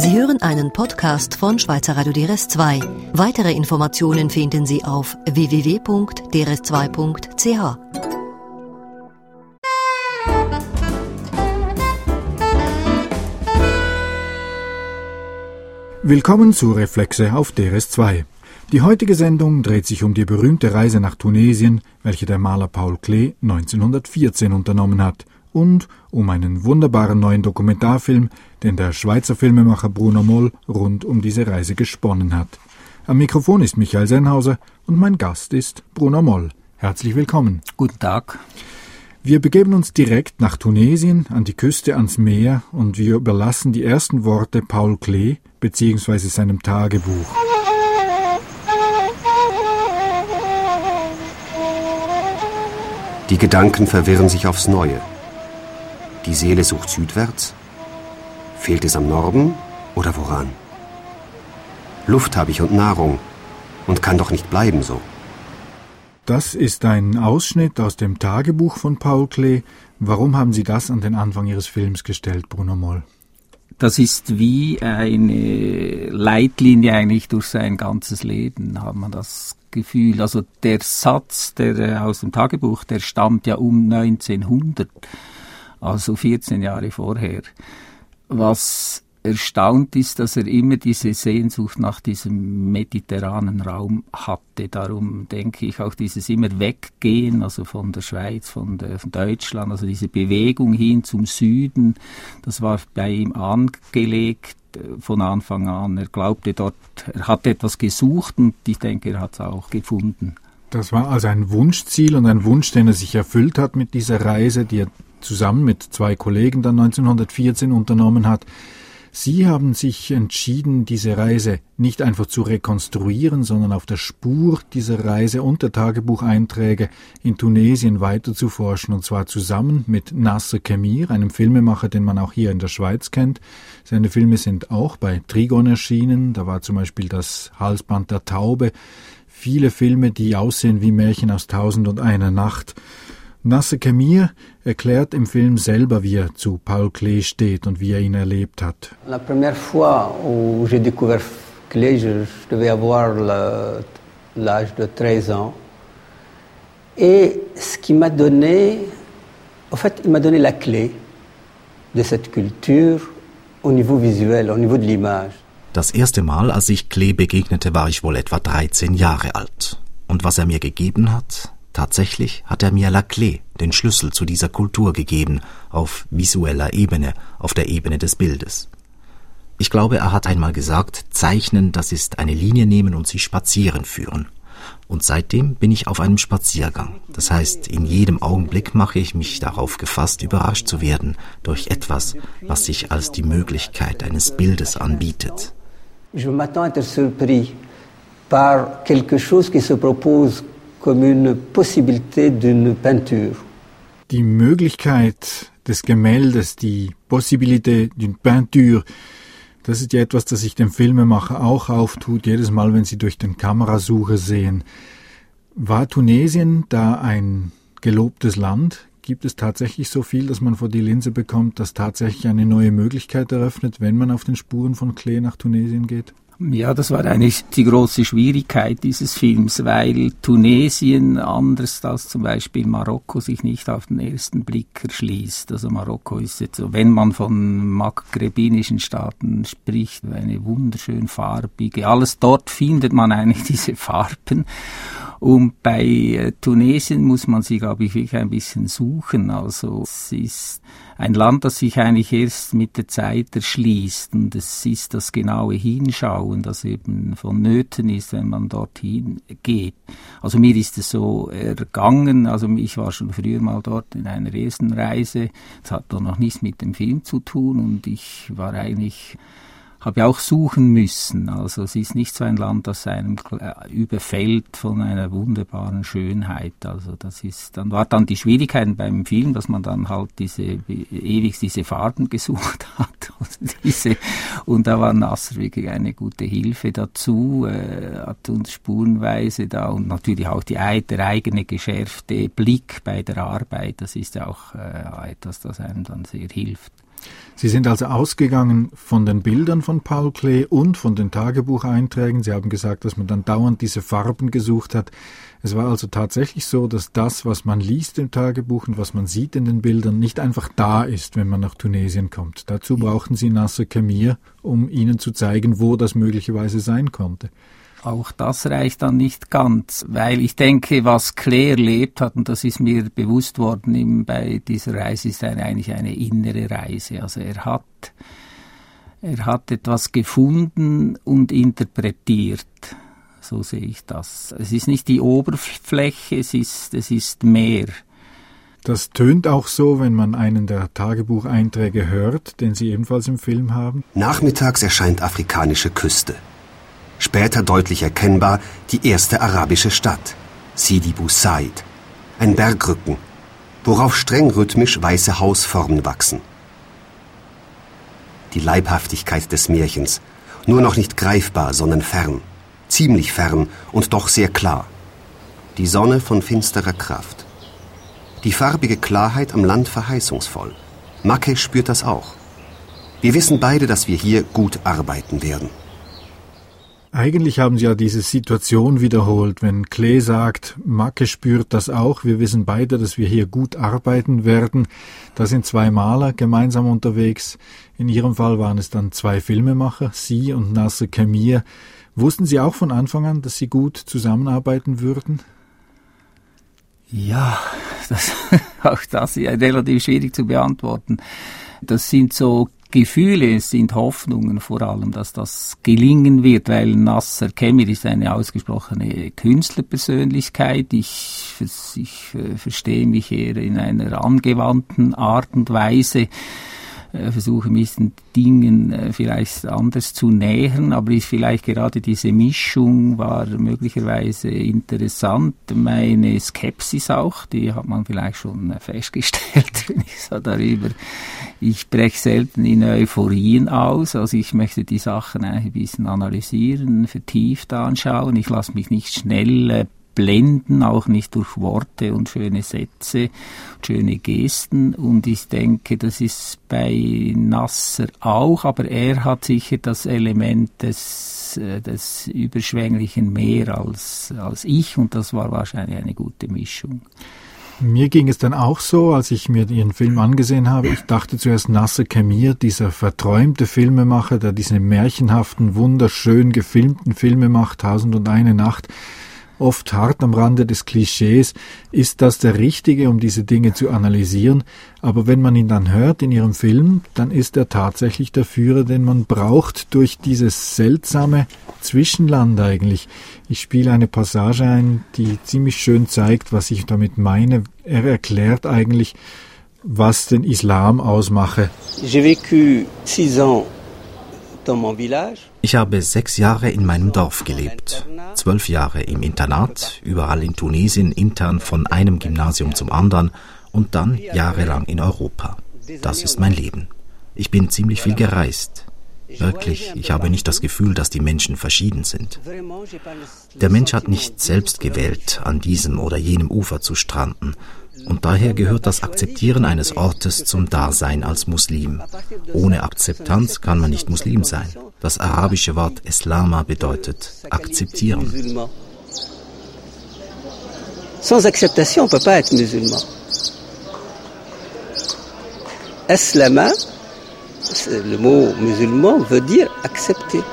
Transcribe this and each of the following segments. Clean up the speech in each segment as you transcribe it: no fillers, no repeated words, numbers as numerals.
Sie hören einen Podcast von Schweizer Radio DRS2. Weitere Informationen finden Sie auf www.drs2.ch. Willkommen zu Reflexe auf DRS2. Die heutige Sendung dreht sich um die berühmte Reise nach Tunesien, welche der Maler Paul Klee 1914 unternommen hat, und um einen wunderbaren neuen Dokumentarfilm, den der Schweizer Filmemacher Bruno Moll rund um diese Reise gesponnen hat. Am Mikrofon ist Michael Sennhauser und mein Gast ist Bruno Moll. Herzlich willkommen. Guten Tag. Wir begeben uns direkt nach Tunesien, an die Küste, ans Meer, und wir überlassen die ersten Worte Paul Klee bzw. seinem Tagebuch. Die Gedanken verwirren sich aufs Neue. Die Seele sucht südwärts. Fehlt es am Norden oder woran? Luft habe ich und Nahrung und kann doch nicht bleiben so. Das ist ein Ausschnitt aus dem Tagebuch von Paul Klee. Warum haben Sie das an den Anfang Ihres Films gestellt, Bruno Moll? Das ist wie eine Leitlinie eigentlich durch sein ganzes Leben, hat man das Gefühl. Also der Satz aus dem Tagebuch, der stammt ja um 1900, also 14 Jahre vorher. Was erstaunt ist, dass er immer diese Sehnsucht nach diesem mediterranen Raum hatte. Darum denke ich auch dieses immer Weggehen, also von der Schweiz, von Deutschland, also diese Bewegung hin zum Süden, das war bei ihm angelegt von Anfang an. Er glaubte dort, er hat etwas gesucht und ich denke, er hat es auch gefunden. Das war also ein Wunschziel und ein Wunsch, den er sich erfüllt hat mit dieser Reise, die er zusammen mit 2 Kollegen dann 1914 unternommen hat. Sie haben sich entschieden, diese Reise nicht einfach zu rekonstruieren, sondern auf der Spur dieser Reise und der Tagebucheinträge in Tunesien weiter zu forschen, und zwar zusammen mit Nasser Kemir, einem Filmemacher, den man auch hier in der Schweiz kennt. Seine Filme sind auch bei Trigon erschienen, da war zum Beispiel das Halsband der Taube, viele Filme, die aussehen wie Märchen aus 1001 Nacht. Nasser Kemir erklärt im Film selber, wie er zu Paul Klee steht und wie er ihn erlebt hat. La première fois où j'ai découvert Klee, je devais avoir l'âge de 13 ans. Et ce qui m'a donné, en fait, il m'a donné la clé de cette culture au niveau visuel, au niveau de l'image. Das erste Mal, als ich Klee begegnete, war ich wohl etwa 13 Jahre alt. Und was er mir gegeben hat? Tatsächlich hat er mir la clé, den Schlüssel zu dieser Kultur gegeben, auf visueller Ebene, auf der Ebene des Bildes. Ich glaube, er hat einmal gesagt, Zeichnen, das ist eine Linie nehmen und sie spazieren führen. Und seitdem bin ich auf einem Spaziergang. Das heißt, in jedem Augenblick mache ich mich darauf gefasst, überrascht zu werden durch etwas, was sich als die Möglichkeit eines Bildes anbietet. Je m'attends à être surpris par quelque chose qui se propose comme une possibilité d'une peinture. Die Möglichkeit des Gemäldes, die Possibilité d'une peinture, das ist ja etwas, das sich dem Filmemacher auch auftut, jedes Mal, wenn Sie durch den Kamerasucher sehen. War Tunesien da ein gelobtes Land? Gibt es tatsächlich so viel, dass man vor die Linse bekommt, das tatsächlich eine neue Möglichkeit eröffnet, wenn man auf den Spuren von Klee nach Tunesien geht? Ja, das war eigentlich die große Schwierigkeit dieses Films, weil Tunesien, anders als zum Beispiel Marokko, sich nicht auf den ersten Blick erschließt. Also Marokko ist jetzt so, wenn man von maghrebinischen Staaten spricht, eine wunderschön farbige, alles dort findet man eigentlich diese Farben. Und bei Tunesien muss man sich, glaube ich, wirklich ein bisschen suchen. Also es ist ein Land, das sich eigentlich erst mit der Zeit erschließt. Und es ist das genaue Hinschauen, das eben vonnöten ist, wenn man dorthin geht. Also mir ist es so ergangen. Also ich war schon früher mal dort in einer ersten Reise. Das hat doch noch nichts mit dem Film zu tun. Und ich war eigentlich... habe auch suchen müssen. Also es ist nicht so ein Land, das einem überfällt von einer wunderbaren Schönheit. Also das ist, dann war dann die Schwierigkeit beim Film, dass man dann halt ewig diese Farben gesucht hat. Und da war Nasser wirklich eine gute Hilfe dazu, hat uns spurenweise da und natürlich auch der eigene geschärfte Blick bei der Arbeit. Das ist ja auch etwas, das einem dann sehr hilft. Sie sind also ausgegangen von den Bildern von Paul Klee und von den Tagebucheinträgen. Sie haben gesagt, dass man dann dauernd diese Farben gesucht hat. Es war also tatsächlich so, dass das, was man liest im Tagebuch und was man sieht in den Bildern, nicht einfach da ist, wenn man nach Tunesien kommt. Dazu brauchten Sie Nasser Khemir, um Ihnen zu zeigen, wo das möglicherweise sein konnte. Auch das reicht dann nicht ganz, weil ich denke, was Klee erlebt hat, und das ist mir bewusst worden bei dieser Reise, ist eigentlich eine innere Reise. Also er hat etwas gefunden und interpretiert. So sehe ich das. Es ist nicht die Oberfläche, es ist mehr. Das tönt auch so, wenn man einen der Tagebucheinträge hört, den Sie ebenfalls im Film haben. Nachmittags erscheint afrikanische Küste. Später deutlich erkennbar die erste arabische Stadt, Sidi Bou Said, ein Bergrücken, worauf streng rhythmisch weiße Hausformen wachsen. Die Leibhaftigkeit des Märchens, nur noch nicht greifbar, sondern fern, ziemlich fern und doch sehr klar. Die Sonne von finsterer Kraft. Die farbige Klarheit am Land verheißungsvoll. Makke spürt das auch. Wir wissen beide, dass wir hier gut arbeiten werden. Eigentlich haben Sie ja diese Situation wiederholt, wenn Klee sagt, Makke spürt das auch, wir wissen beide, dass wir hier gut arbeiten werden. Da sind zwei Maler gemeinsam unterwegs. In Ihrem Fall waren es dann zwei Filmemacher, Sie und Nasser Khemir. Wussten Sie auch von Anfang an, dass Sie gut zusammenarbeiten würden? Ja, auch das ist relativ schwierig zu beantworten. Das sind so Gefühle, es sind Hoffnungen vor allem, dass das gelingen wird, weil Nasser Khemir ist eine ausgesprochene Künstlerpersönlichkeit. Ich verstehe mich eher in einer angewandten Art und Weise, versuche mich den Dingen vielleicht anders zu nähern, aber vielleicht gerade diese Mischung war möglicherweise interessant. Meine Skepsis auch, die hat man vielleicht schon festgestellt, wenn ich so darüber. Ich breche selten in Euphorien aus, also ich möchte die Sachen ein bisschen analysieren, vertieft anschauen. Ich lasse mich nicht schnell blenden, auch nicht durch Worte und schöne Sätze, schöne Gesten, und ich denke, das ist bei Nasser auch, aber er hat sicher das Element des Überschwänglichen mehr als ich, und das war wahrscheinlich eine gute Mischung. Mir ging es dann auch so, als ich mir Ihren Film angesehen habe. Ich dachte zuerst, Nasser Khemir, dieser verträumte Filmemacher, der diese märchenhaften, wunderschön gefilmten Filme macht, 1001 Nacht, oft hart am Rande des Klischees. Ist das der Richtige, um diese Dinge zu analysieren? Aber wenn man ihn dann hört in Ihrem Film, dann ist er tatsächlich der Führer, den man braucht durch dieses seltsame Zwischenland eigentlich. Ich spiele eine Passage ein, die ziemlich schön zeigt, was ich damit meine. Er erklärt eigentlich, was den Islam ausmache. J'ai vécu 6 ans dans mon village. Ich habe 6 Jahre in meinem Dorf gelebt, 12 Jahre im Internat, überall in Tunesien, intern von einem Gymnasium zum anderen und dann jahrelang in Europa. Das ist mein Leben. Ich bin ziemlich viel gereist. Wirklich, ich habe nicht das Gefühl, dass die Menschen verschieden sind. Der Mensch hat nicht selbst gewählt, an diesem oder jenem Ufer zu stranden. Und daher gehört das Akzeptieren eines Ortes zum Dasein als Muslim. Ohne Akzeptanz kann man nicht Muslim sein. Das arabische Wort Islama bedeutet akzeptieren. Sans acceptation, on peut pas être musulman. Islama, le mot musulman veut dire accepter.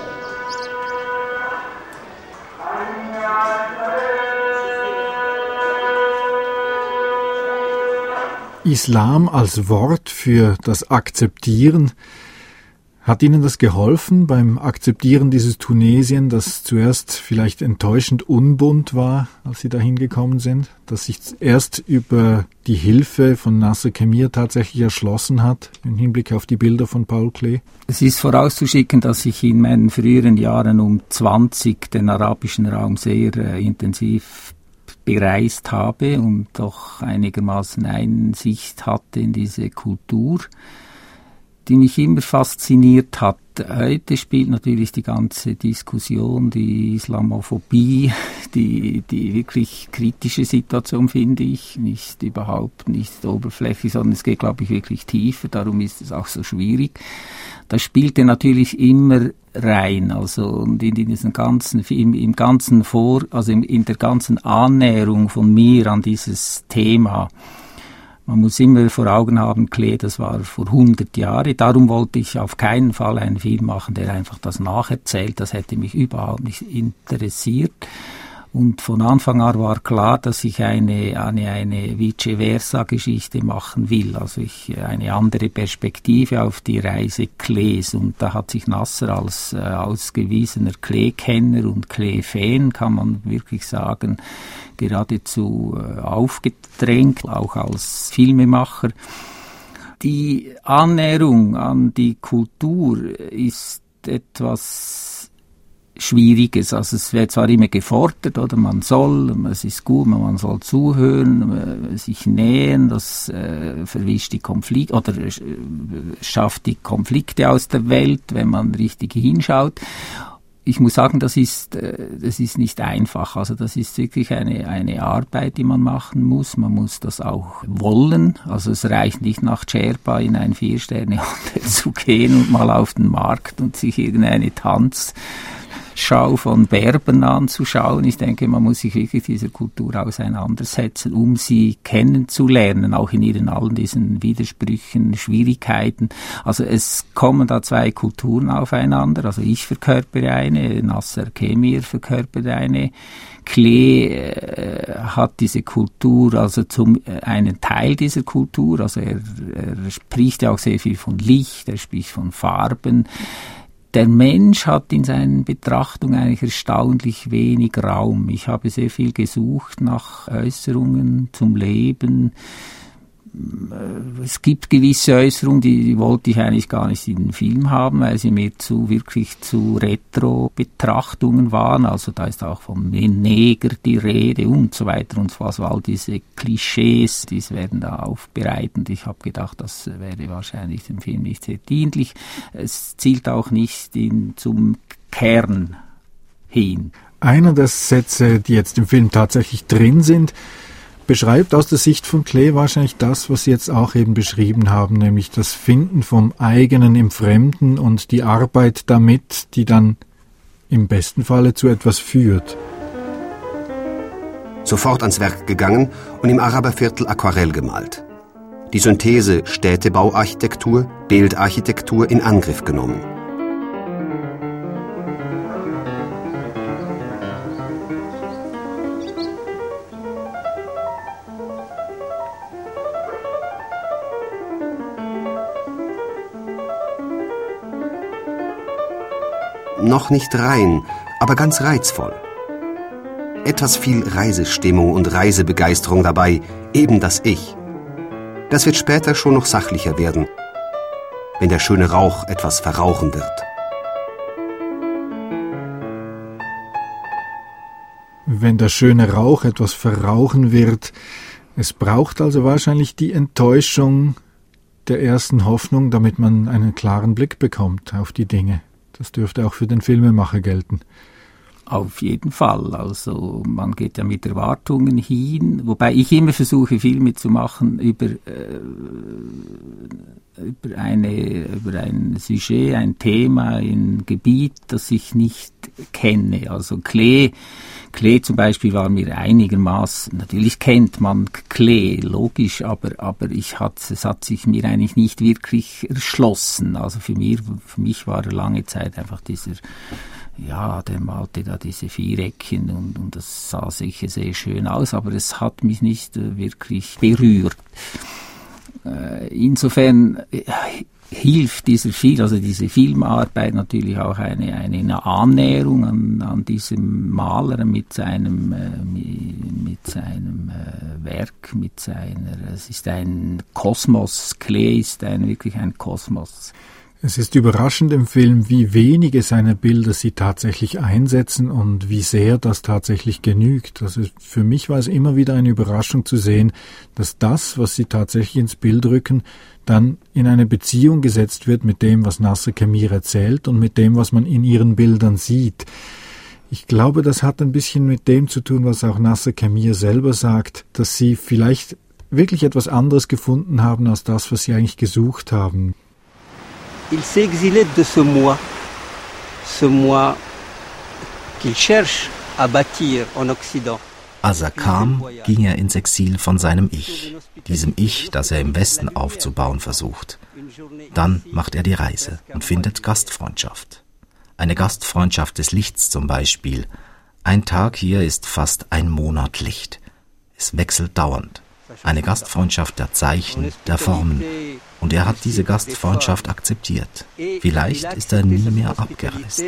Islam als Wort für das Akzeptieren. Hat Ihnen das geholfen beim Akzeptieren dieses Tunesien, das zuerst vielleicht enttäuschend unbunt war, als Sie dahin gekommen sind, das sich erst über die Hilfe von Nasser Khemir tatsächlich erschlossen hat, im Hinblick auf die Bilder von Paul Klee? Es ist vorauszuschicken, dass ich in meinen früheren Jahren um 20 den arabischen Raum sehr intensiv bereist habe und doch einigermaßen Einsicht hatte in diese Kultur. die mich immer fasziniert hat. Heute spielt natürlich die ganze Diskussion, die Islamophobie, die wirklich kritische Situation, finde ich, überhaupt nicht oberflächlich, sondern es geht, glaube ich, wirklich tiefer, darum ist es auch so schwierig. Das spielte natürlich immer rein, also und in diesem ganzen Film, in der ganzen Annäherung von mir an dieses Thema. Man muss immer vor Augen haben, Klee, das war vor 100 Jahren. Darum wollte ich auf keinen Fall einen Film machen, der einfach das nacherzählt. Das hätte mich überhaupt nicht interessiert. Und von Anfang an war klar, dass ich eine vice versa Geschichte machen will. Also eine andere Perspektive auf die Reise Klees. Und da hat sich Nasser als ausgewiesener Klee-Kenner und Klee-Fan, kann man wirklich sagen, geradezu aufgedrängt, auch als Filmemacher. Die Annäherung an die Kultur ist etwas Schwieriges. Also es wird zwar immer gefordert, oder es ist gut, man soll zuhören, sich nähern, das verwischt die Konflikte oder schafft die Konflikte aus der Welt, wenn man richtig hinschaut. Ich muss sagen, das ist nicht einfach. Also das ist wirklich eine Arbeit, die man machen muss. Man muss das auch wollen. Also es reicht nicht nach Djerba in ein 4-Sterne-Hotel zu gehen und mal auf den Markt und sich irgendeine Tanzschau von Berbern anzuschauen. Ich denke, man muss sich wirklich dieser Kultur auseinandersetzen, um sie kennenzulernen, auch in allen diesen Widersprüchen, Schwierigkeiten. Also es kommen da zwei Kulturen aufeinander. Also ich verkörpere eine, Nasser Kemir verkörpert eine. Klee hat diese Kultur, also einen Teil dieser Kultur, also er spricht ja auch sehr viel von Licht, er spricht von Farben. Der Mensch hat in seinen Betrachtungen eigentlich erstaunlich wenig Raum. Ich habe sehr viel gesucht nach Äußerungen zum Leben. Es gibt gewisse Äußerungen, die wollte ich eigentlich gar nicht in den Film haben, weil sie mir wirklich zu Retro-Betrachtungen waren. Also da ist auch vom Neger die Rede und so weiter und so was. All diese Klischees, die werden da aufbereitet. Ich habe gedacht, das wäre wahrscheinlich dem Film nicht sehr dienlich. Es zielt auch nicht zum Kern hin. Einer der Sätze, die jetzt im Film tatsächlich drin sind, beschreibt aus der Sicht von Klee wahrscheinlich das, was Sie jetzt auch eben beschrieben haben, nämlich das Finden vom Eigenen im Fremden und die Arbeit damit, die dann im besten Falle zu etwas führt. Sofort ans Werk gegangen und im Araberviertel Aquarell gemalt. Die Synthese Städtebauarchitektur, Bildarchitektur in Angriff genommen. Noch nicht rein, aber ganz reizvoll. Etwas viel Reisestimmung und Reisebegeisterung dabei, eben das Ich. Das wird später schon noch sachlicher werden, wenn der schöne Rauch etwas verrauchen wird. Wenn der schöne Rauch etwas verrauchen wird, es braucht also wahrscheinlich die Enttäuschung der ersten Hoffnung, damit man einen klaren Blick bekommt auf die Dinge. Das dürfte auch für den Filmemacher gelten. Auf jeden Fall. Also man geht ja mit Erwartungen hin, wobei ich immer versuche, Filme zu machen über ein Sujet, ein Thema, ein Gebiet, das ich nicht kenne. Also Klee zum Beispiel war mir einigermaßen, natürlich kennt man Klee, logisch, aber es hat sich mir eigentlich nicht wirklich erschlossen. Also für mich war lange Zeit einfach der malte da diese Viereckchen und das sah sicher sehr schön aus, aber es hat mich nicht wirklich berührt. Insofern hilft diese Filmarbeit natürlich auch eine Annäherung an diesem Maler mit seinem Werk, es ist ein Kosmos, Klee ist wirklich ein Kosmos. Es ist überraschend im Film, wie wenige seiner Bilder sie tatsächlich einsetzen und wie sehr das tatsächlich genügt. Also für mich war es immer wieder eine Überraschung zu sehen, dass das, was sie tatsächlich ins Bild rücken, dann in eine Beziehung gesetzt wird mit dem, was Nasser Kemir erzählt und mit dem, was man in ihren Bildern sieht. Ich glaube, das hat ein bisschen mit dem zu tun, was auch Nasser Kemir selber sagt, dass sie vielleicht wirklich etwas anderes gefunden haben als das, was sie eigentlich gesucht haben. Il s'est exilé de ce moi qu'il cherche à bâtir en Occident. Als er kam, ging er ins Exil von seinem Ich, diesem Ich, das er im Westen aufzubauen versucht. Dann macht er die Reise und findet Gastfreundschaft. Eine Gastfreundschaft des Lichts zum Beispiel. Ein Tag hier ist fast ein Monat Licht. Es wechselt dauernd. Eine Gastfreundschaft der Zeichen, der Formen. Und er hat diese Gastfreundschaft akzeptiert. Vielleicht ist er nie mehr abgereist.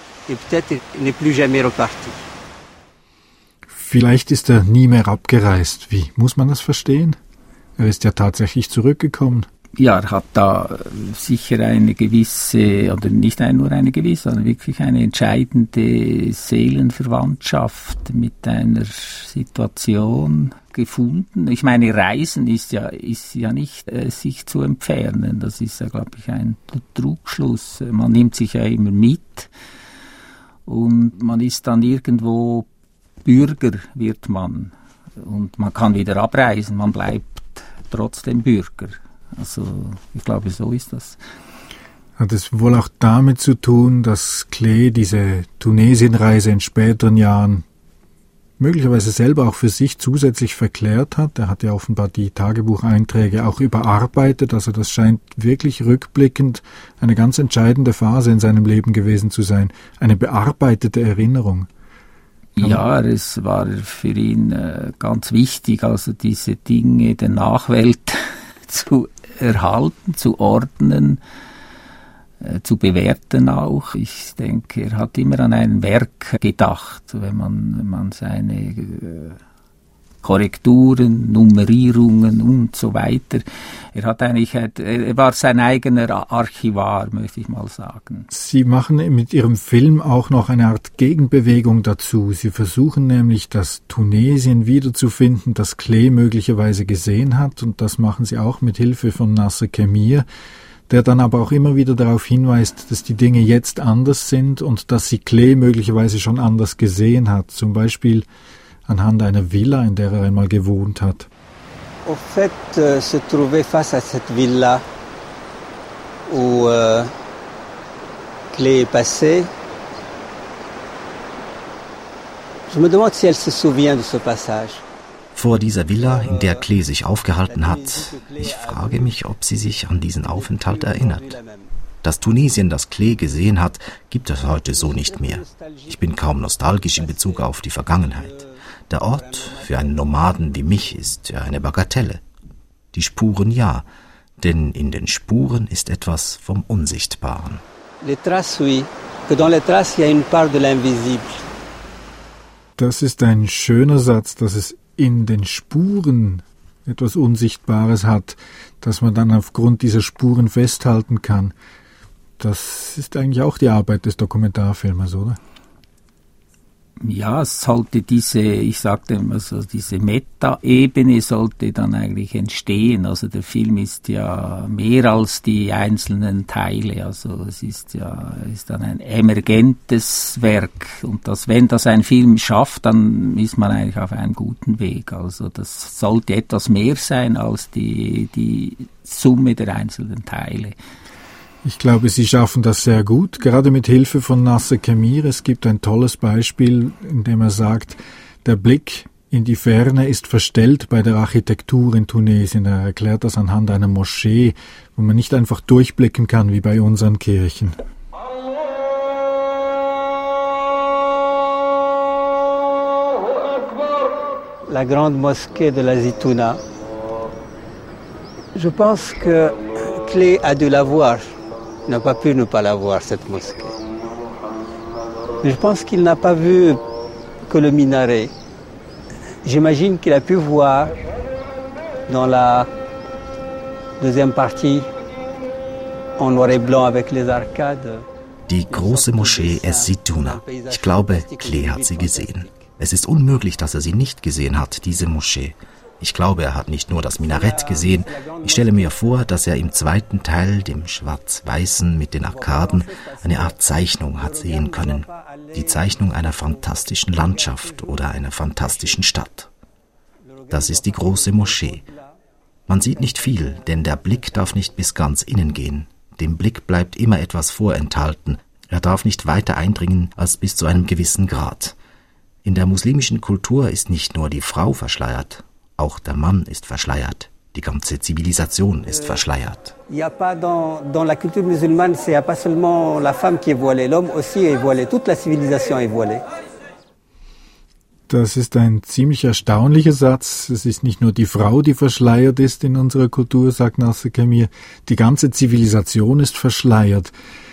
Vielleicht ist er nie mehr abgereist. Wie muss man das verstehen? Er ist ja tatsächlich zurückgekommen. Ja, er hat da sicher eine gewisse, oder nicht nur eine gewisse, sondern wirklich eine entscheidende Seelenverwandtschaft mit einer Situation gefunden. Ich meine, Reisen ist ja nicht sich zu entfernen. Das ist ja, glaube ich, ein Trugschluss. Man nimmt sich ja immer mit und man ist dann irgendwo Bürger, wird man. Und man kann wieder abreisen, man bleibt trotzdem Bürger. Also ich glaube, so ist das. Hat es wohl auch damit zu tun, dass Klee diese Tunesien-Reise in späteren Jahren möglicherweise selber auch für sich zusätzlich verklärt hat? Er hat ja offenbar die Tagebucheinträge auch überarbeitet, also das scheint wirklich rückblickend eine ganz entscheidende Phase in seinem Leben gewesen zu sein. Eine bearbeitete Erinnerung. Ja, es war für ihn ganz wichtig, also diese Dinge der Nachwelt zu erhalten, zu ordnen, zu bewerten auch. Ich denke, er hat immer an ein Werk gedacht, wenn man seine Korrekturen, Nummerierungen und so weiter. Er war sein eigener Archivar, möchte ich mal sagen. Sie machen mit Ihrem Film auch noch eine Art Gegenbewegung dazu. Sie versuchen nämlich, das Tunesien wiederzufinden, das Klee möglicherweise gesehen hat, und das machen Sie auch mit Hilfe von Nasser Kemir, der dann aber auch immer wieder darauf hinweist, dass die Dinge jetzt anders sind und dass sie Klee möglicherweise schon anders gesehen hat. Zum Beispiel anhand einer Villa, in der er einmal gewohnt hat. Au fait, se trouver face à cette villa où Klee est passée, je me demande si elle se souvient de ce passage. Vor dieser Villa, in der Klee sich aufgehalten hat, ich frage mich, ob sie sich an diesen Aufenthalt erinnert. Das Tunesien, das Klee gesehen hat, gibt es heute so nicht mehr. Ich bin kaum nostalgisch in Bezug auf die Vergangenheit. Der Ort für einen Nomaden wie mich ist ja eine Bagatelle. Die Spuren ja, denn in den Spuren ist etwas vom Unsichtbaren. Les traces, oui. Que dans les traces, il y a une part de l'invisible. Das ist ein schöner Satz, dass es in den Spuren etwas Unsichtbares hat, dass man dann aufgrund dieser Spuren festhalten kann. Das ist eigentlich auch die Arbeit des Dokumentarfilmers, oder? Ja, es sollte diese Meta-Ebene sollte dann eigentlich entstehen. Also der Film ist ja mehr als die einzelnen Teile. Also es ist dann ein emergentes Werk. Und wenn das ein Film schafft, dann ist man eigentlich auf einem guten Weg. Also das sollte etwas mehr sein als die Summe der einzelnen Teile. Ich glaube, Sie schaffen das sehr gut, gerade mit Hilfe von Nasser Kemir. Es gibt ein tolles Beispiel, in dem er sagt, der Blick in die Ferne ist verstellt bei der Architektur in Tunesien. Er erklärt das anhand einer Moschee, wo man nicht einfach durchblicken kann wie bei unseren Kirchen. La grande mosquée de la Zitouna. Je pense que Klee a dû la voir. Il n'a pas pu ne pas la voir, cette mosquée. Mais je pense qu'il n'a pas vu que le minaret. J'imagine qu'il a pu voir dans la deuxième partie en noir et blanc avec les arcades. Die große Moschee Es-Zitouna. Ich glaube, Klee hat sie gesehen. Es ist unmöglich, dass er sie nicht gesehen hat, diese Moschee. Ich glaube, er hat nicht nur das Minarett gesehen. Ich stelle mir vor, dass er im zweiten Teil, dem Schwarz-Weißen mit den Arkaden, eine Art Zeichnung hat sehen können. Die Zeichnung einer fantastischen Landschaft oder einer fantastischen Stadt. Das ist die große Moschee. Man sieht nicht viel, denn der Blick darf nicht bis ganz innen gehen. Dem Blick bleibt immer etwas vorenthalten. Er darf nicht weiter eindringen als bis zu einem gewissen Grad. In der muslimischen Kultur ist nicht nur die Frau verschleiert, auch der Mann ist verschleiert. Die ganze Zivilisation ist verschleiert. Il n'y a pas dans la culture musulmane, c'est pas seulement la femme qui est voilée, l'homme aussi est voilé, toute la civilisation est voilée. Das ist ein ziemlich erstaunlicher Satz. Es ist nicht nur die Frau, die verschleiert ist in unserer Kultur, sagt Nasser Kemir. Die ganze Zivilisation ist verschleiert.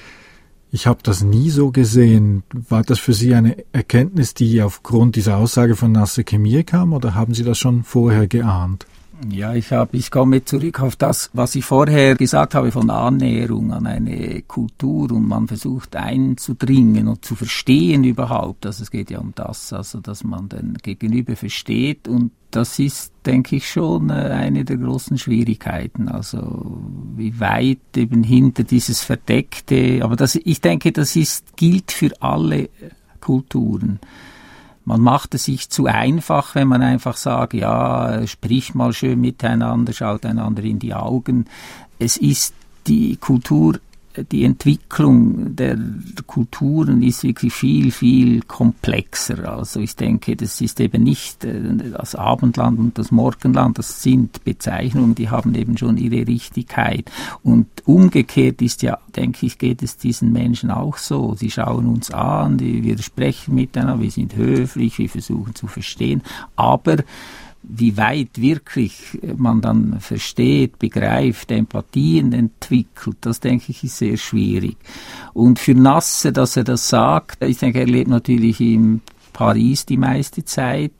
Ich habe das nie so gesehen. War das für Sie eine Erkenntnis, die aufgrund dieser Aussage von Nasser Kemir kam, oder haben Sie das schon vorher geahnt? Ja, ich komme zurück auf das, was ich vorher gesagt habe von Annäherung an eine Kultur, und man versucht einzudringen und zu verstehen überhaupt. Also es geht ja um das, also dass man den Gegenüber versteht, und das ist, denke ich, schon eine der großen Schwierigkeiten. Also wie weit eben hinter dieses Verdeckte, aber ich denke, gilt für alle Kulturen. Man macht es sich zu einfach, wenn man einfach sagt, ja, spricht mal schön miteinander, schaut einander in die Augen. Es ist die Kultur, die Entwicklung der Kulturen ist wirklich viel, viel komplexer. Also ich denke, das ist eben nicht das Abendland und das Morgenland, das sind Bezeichnungen, die haben eben schon ihre Richtigkeit. Und umgekehrt ist ja, denke ich, geht es diesen Menschen auch so. Sie schauen uns an, wir sprechen miteinander, wir sind höflich, wir versuchen zu verstehen, aber wie weit wirklich man dann versteht, begreift, Empathien entwickelt, das denke ich ist sehr schwierig. Und für Nasser, dass er das sagt, ich denke, er lebt natürlich in Paris die meiste Zeit.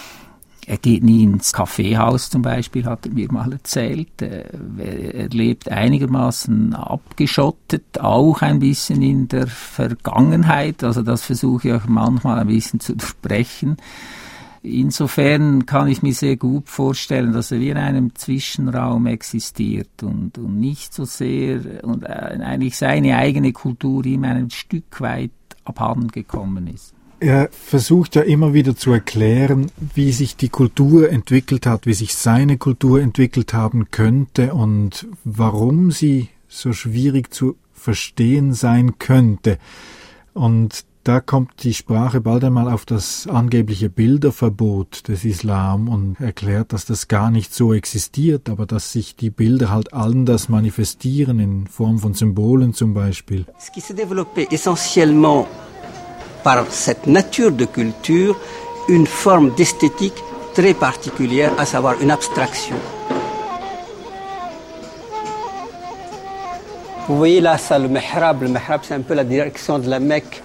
Er geht nie ins Kaffeehaus zum Beispiel, hat er mir mal erzählt. Er lebt einigermaßen abgeschottet, auch ein bisschen in der Vergangenheit. Also das versuche ich auch manchmal ein bisschen zu durchbrechen. Insofern kann ich mir sehr gut vorstellen, dass er wie in einem Zwischenraum existiert und nicht so sehr, und eigentlich seine eigene Kultur ihm ein Stück weit abhanden gekommen ist. Er versucht ja immer wieder zu erklären, wie sich die Kultur entwickelt hat, wie sich seine Kultur entwickelt haben könnte und warum sie so schwierig zu verstehen sein könnte. Und da kommt die Sprache bald einmal auf das angebliche Bilderverbot des Islam und erklärt, dass das gar nicht so existiert, aber dass sich die Bilder halt anders manifestieren in Form von Symbolen zum Beispiel. Ce qui s'est développé essentiellement par cette nature de culture, une forme d'esthétique très particulière, à savoir une abstraction. Vous voyez là, ça, le mihrab c'est un peu la direction de la Mecque.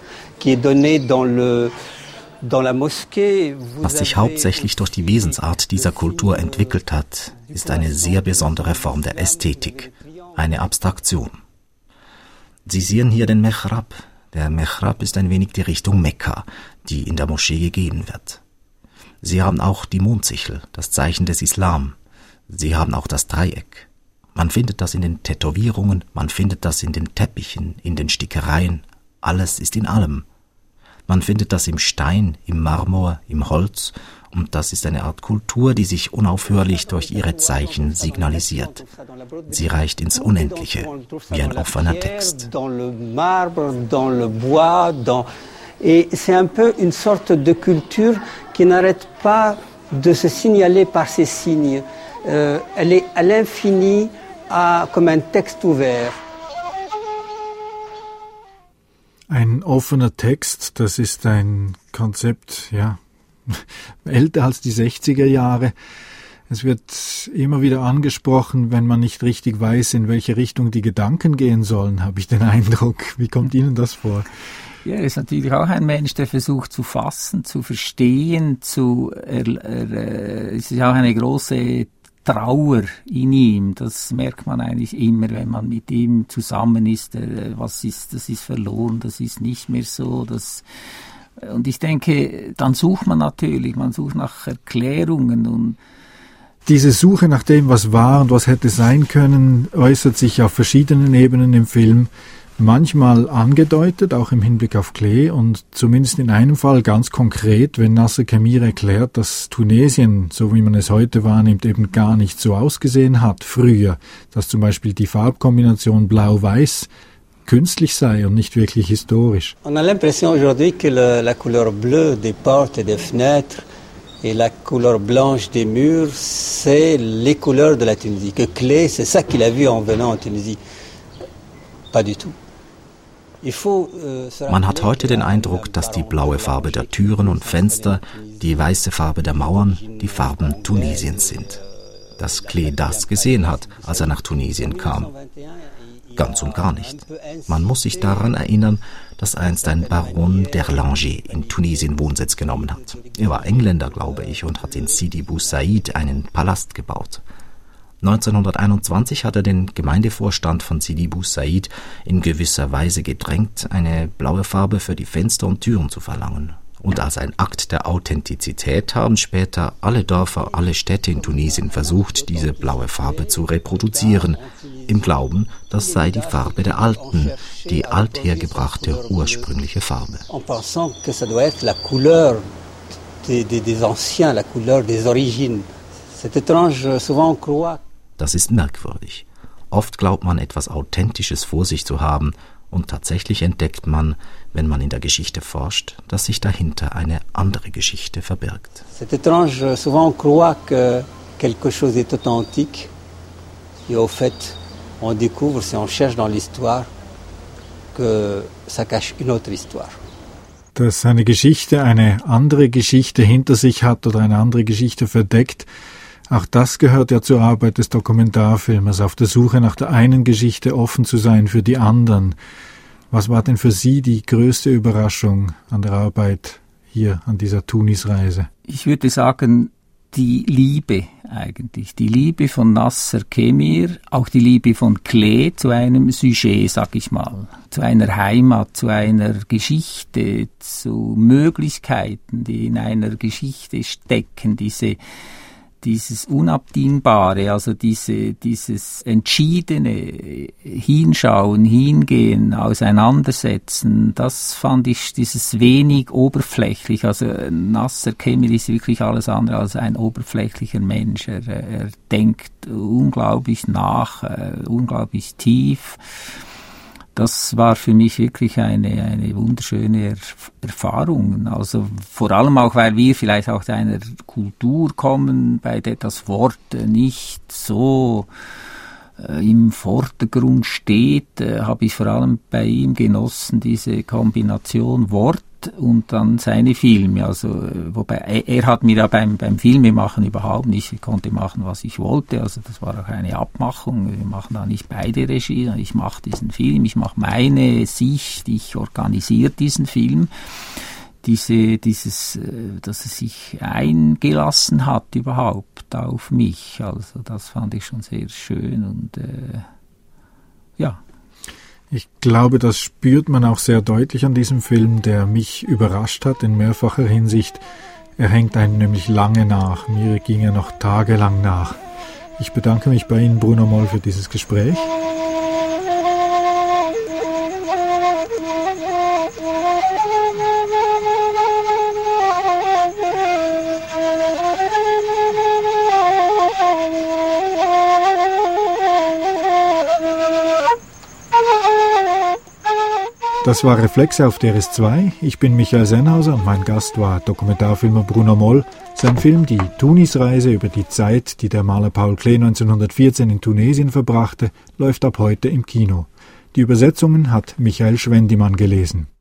Was sich hauptsächlich durch die Wesensart dieser Kultur entwickelt hat, ist eine sehr besondere Form der Ästhetik, eine Abstraktion. Sie sehen hier den Mihrab. Der Mihrab ist ein wenig die Richtung Mekka, die in der Moschee gegeben wird. Sie haben auch die Mondsichel, das Zeichen des Islam. Sie haben auch das Dreieck. Man findet das in den Tätowierungen, man findet das in den Teppichen, in den Stickereien. Alles ist in allem. Man findet das im Stein, im Marmor, im Holz, und das ist eine Art Kultur, die sich unaufhörlich durch ihre Zeichen signalisiert. Sie reicht ins Unendliche, wie ein offener Text. Et c'est un peu une sorte de culture qui n'arrête pas de se signaler par ces signes. Elle est à l'infini, comme un texte ouvert. Ein offener Text, das ist ein Konzept, ja, älter als die 60er Jahre. Es wird immer wieder angesprochen, wenn man nicht richtig weiß, in welche Richtung die Gedanken gehen sollen, habe ich den Eindruck. Wie kommt Ihnen das vor? Ja, er ist natürlich auch ein Mensch, der versucht zu fassen, zu verstehen, es ist auch eine große Trauer in ihm, das merkt man eigentlich immer, wenn man mit ihm zusammen ist, das ist verloren, das ist nicht mehr so, und ich denke, dann sucht man nach Erklärungen, und Diese Suche nach dem, was war und was hätte sein können, äußert sich auf verschiedenen Ebenen im Film. Manchmal angedeutet, auch im Hinblick auf Klee, und zumindest in einem Fall ganz konkret, wenn Nasser Khemir erklärt, dass Tunesien, so wie man es heute wahrnimmt, eben gar nicht so ausgesehen hat früher, dass zum Beispiel die Farbkombination Blau-Weiß künstlich sei und nicht wirklich historisch. On a l'impression aujourd'hui que la couleur bleue des portes et des fenêtres et la couleur blanche des murs, c'est les couleurs de la Tunisie. Que Klee, c'est ça qu'il a vu en venant en Tunisie. Pas du tout. Man hat heute den Eindruck, dass die blaue Farbe der Türen und Fenster, die weiße Farbe der Mauern, die Farben Tunesiens sind. Dass Klee das gesehen hat, als er nach Tunesien kam. Ganz und gar nicht. Man muss sich daran erinnern, dass einst ein Baron d'Erlanger in Tunesien Wohnsitz genommen hat. Er war Engländer, glaube ich, und hat in Sidi Bou Said einen Palast gebaut. 1921 hat er den Gemeindevorstand von Sidi Bou Said in gewisser Weise gedrängt, eine blaue Farbe für die Fenster und Türen zu verlangen. Und als ein Akt der Authentizität haben später alle Dörfer, alle Städte in Tunesien versucht, diese blaue Farbe zu reproduzieren, im Glauben, das sei die Farbe der Alten, die althergebrachte ursprüngliche Farbe. En pensant que ça doit être la couleur des anciens, la couleur des origines. C'est étrange, souvent on croit. Das ist merkwürdig. Oft glaubt man, etwas Authentisches vor sich zu haben, und tatsächlich entdeckt man, wenn man in der Geschichte forscht, dass sich dahinter eine andere Geschichte verbirgt. C'est étrange, souvent on croit que quelque chose est authentique, et au fait, on découvre, si on cherche dans l'histoire, que ça cache une autre histoire. Dass eine Geschichte eine andere Geschichte hinter sich hat oder eine andere Geschichte verdeckt, auch das gehört ja zur Arbeit des Dokumentarfilmers, auf der Suche nach der einen Geschichte offen zu sein für die anderen. Was war denn für Sie die größte Überraschung an der Arbeit hier, an dieser Tunis-Reise? Ich würde sagen, die Liebe eigentlich. Die Liebe von Nasser Khemir, auch die Liebe von Klee zu einem Sujet, sag ich mal. Zu einer Heimat, zu einer Geschichte, zu Möglichkeiten, die in einer Geschichte stecken, dieses Unabdingbare, also dieses entschiedene Hinschauen, Hingehen, Auseinandersetzen, das fand ich, dieses wenig oberflächlich. Also Nasser Khemir ist wirklich alles andere als ein oberflächlicher Mensch. Er denkt unglaublich nach, unglaublich tief. Das war für mich wirklich eine wunderschöne Erfahrung. Also vor allem auch, weil wir vielleicht auch einer Kultur kommen, bei der das Wort nicht so im Vordergrund steht, habe ich vor allem bei ihm genossen, diese Kombination Wort und dann seine Filme. Also, wobei er hat mir ja beim Filmemachen überhaupt nicht, ich konnte machen, was ich wollte. Also das war auch eine Abmachung. Wir machen da nicht beide Regie. Ich mache diesen Film, ich mache meine Sicht, ich organisiere diesen Film. Dass er sich eingelassen hat überhaupt auf mich. Also das fand ich schon sehr schön und ja. Ich glaube, das spürt man auch sehr deutlich an diesem Film, der mich überrascht hat in mehrfacher Hinsicht. Er hängt einem nämlich lange nach. Mir ging er noch tagelang nach. Ich bedanke mich bei Ihnen, Bruno Moll, für dieses Gespräch. Das war Reflexe auf DRS2. Ich bin Michael Sennhauser und mein Gast war Dokumentarfilmer Bruno Moll. Sein Film Die Tunis-Reise über die Zeit, die der Maler Paul Klee 1914 in Tunesien verbrachte, läuft ab heute im Kino. Die Übersetzungen hat Michael Schwendimann gelesen.